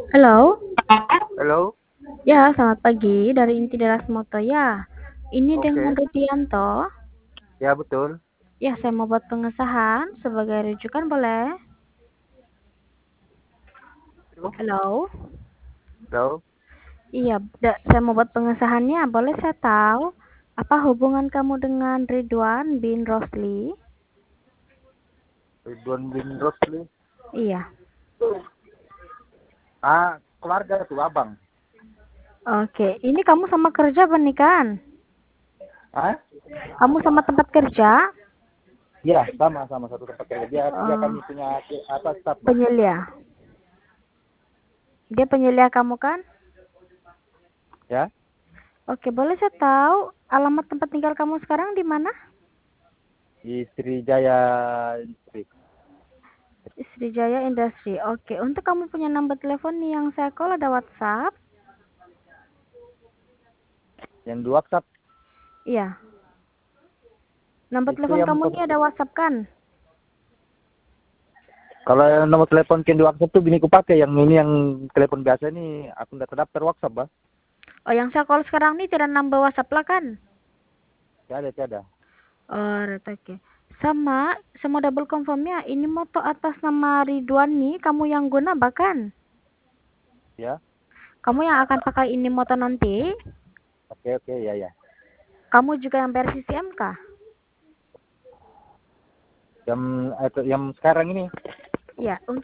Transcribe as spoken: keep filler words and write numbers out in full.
Halo? Halo? Ya, selamat pagi dari Inti Deras Moto ya. Ini dengan Oke. Rudianto. Ya, betul. Ya, saya mau buat pengesahan sebagai rujukan boleh? Halo? Halo? Halo? Iya, da- saya mau buat pengesahannya. Boleh saya tahu apa hubungan kamu dengan Ridwan bin Rosli? Ridwan bin Rosli. Iya. Ah, keluarga tuh, abang. Oke, ini kamu sama kerja pernikahan? Ah? Kamu sama tempat kerja? Iya, sama sama satu tempat kerja. Dia dia Oh, kami punya apa staff, Bang. penyelia. Dia penyelia kamu kan? Ya. Oke, boleh saya tahu alamat tempat tinggal kamu sekarang di mana? Di Sriwijaya Industri. Sriwijaya Industri. Oke, untuk kamu punya nomor telepon nih yang saya call ada WhatsApp? Yang di WhatsApp Iya. Nomor itu telepon yang kamu ini ada WhatsApp kan? kalau yang nomor telepon yang di WhatsApp tuh bini ku pakai, yang ini yang telepon biasa ini aku nggak terdaftar WhatsApp, Bang. Oh, yang saya call sekarang ini tidak nambah WhatsApp lah kan? Tiada, tiada. Oh, right, oke. Sama, saya mau double confirmnya. Ini moto atas nama Ridwan nih, kamu yang guna bahkan? Ya. Kamu yang akan pakai ini moto nanti? Oke, oke, ya, ya. Kamu juga yang bayar C C M kah? Yang eh, yang sekarang ini Iya, untuk